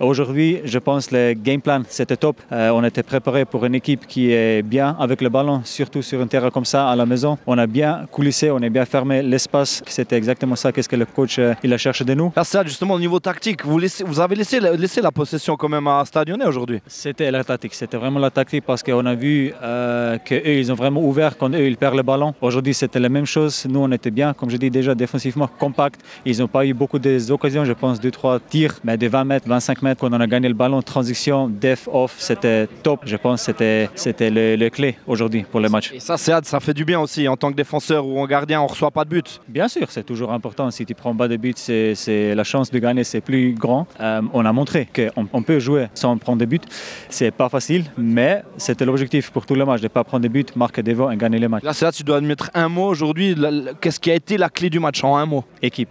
Aujourd'hui, je pense que le game plan, c'était top. On était préparé pour une équipe qui est bien avec le ballon, surtout sur un terrain comme ça à la maison. On a bien coulissé, on a bien fermé l'espace. C'était exactement ça qu'est-ce que le coach il a cherché de nous. Là, c'est justement au niveau tactique. Vous avez laissé la possession quand même à Stade Lyonnais aujourd'hui. C'était la tactique, c'était vraiment la tactique parce qu'on a vu qu'eux, ils ont vraiment ouvert quand eux, ils perdent le ballon. Aujourd'hui, c'était la même chose. Nous, on était bien, comme je dis déjà, défensivement compact. Ils n'ont pas eu beaucoup d'occasions, je pense 2-3 tirs, mais de 20 mètres, 25 mètres, quand on a gagné le ballon, transition, def, off, c'était top. Je pense que c'était le clé aujourd'hui pour le match. Et ça, ça fait du bien aussi en tant que défenseur ou en gardien, on ne reçoit pas de but. Bien sûr, c'est toujours important. Si tu prends pas de but, c'est la chance de gagner, c'est plus grand. On a montré qu'on peut jouer sans prendre de but. C'est pas facile, mais c'était l'objectif pour tout le match, de ne pas prendre de but, marquer des votes et gagner les matchs. Là, tu dois mettre un mot aujourd'hui. Qu'est-ce qui a été la clé du match en un mot? Équipe.